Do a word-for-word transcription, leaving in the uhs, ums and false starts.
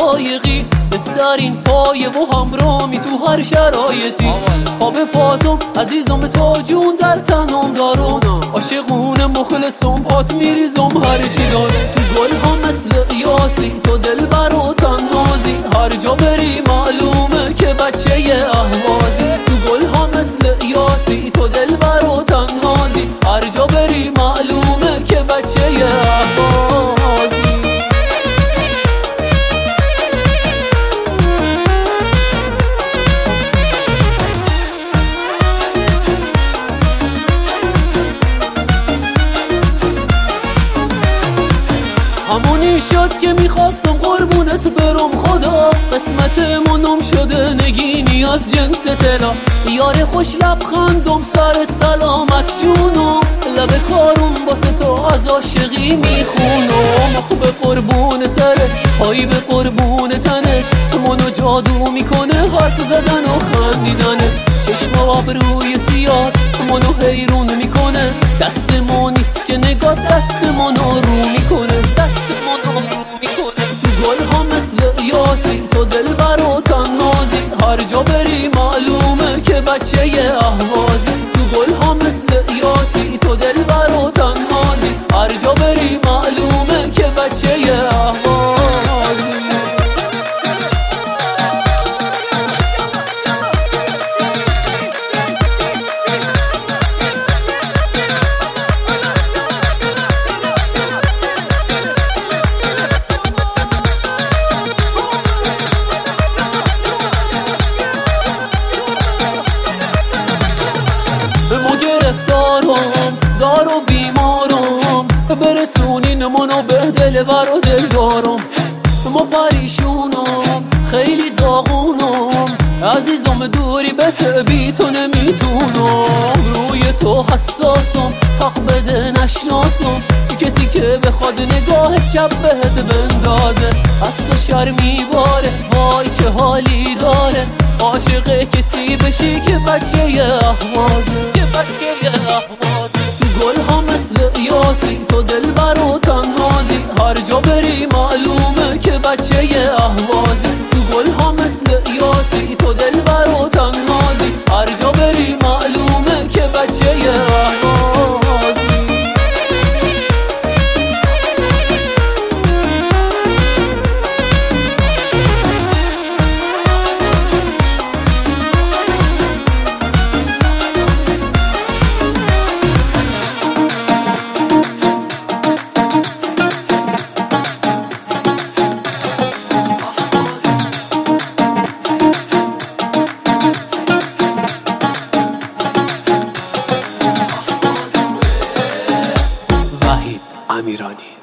علایقی، بهترین پایه و همرامی تو هر شرایطی. خواب پاتم عزیزم تا جون در تنم دارم، عاشقونه مخلصم پات میریزم هرچی دارم. تو گل ها مثل یاسی تو دل برا تنهازی، هر جا بری معلومه که بچه اهوازی. تو گل ها مثل یاسی تو دل برا تنهازی، هر جا بری معلومه که بچه اهوازی. همونی شد که میخواستم قربونت برم خدا، قسمت منم شده نگینی از جنس طلا. یار خوش لبخندم سرت سلامت جونم، لب کارم باسه تو از عاشقی میخونم. آخ به قربون سرت پایی به قربون تنت، منو جادو میکنه حرف زدن و خندیدنه. چشم و ابروی سیاه منو حیرون میکنه، دست ما نیست که نگاه دست منو رو میکنه، دست منو رو میکنه. تو گل ها مثل یاسی تو دل برا تنهازی، هر جا بری معلومه که بچه اهوازی. تو گل ها مثل یاسی تو دل برا تنهازی، هر جا بری معلومه که بچه اهوازی. زار و بیمارم برسونین منو به دل بر و دل دارم. ما پریشونم خیلی داغونم، عزیزم دوری بس بی تو نمیتونم. روی تو حساسم حق بده نشناسم، کسی که بخواد نگاه چپ بهت بندازه. از تو شرمی باره وای چه حالی داره، عاشق کسی بشی که بچه اهوازه، که بچه اهوازه. تو گل ها مثل یاسی تو دل برا تنهازی، هر جا بری معلومه که بچه اهوازه. تو گل ها مثل یاسی تو دل برا تنهازی، هر جا بری معلومه که بچه اهوازی. امیرانی.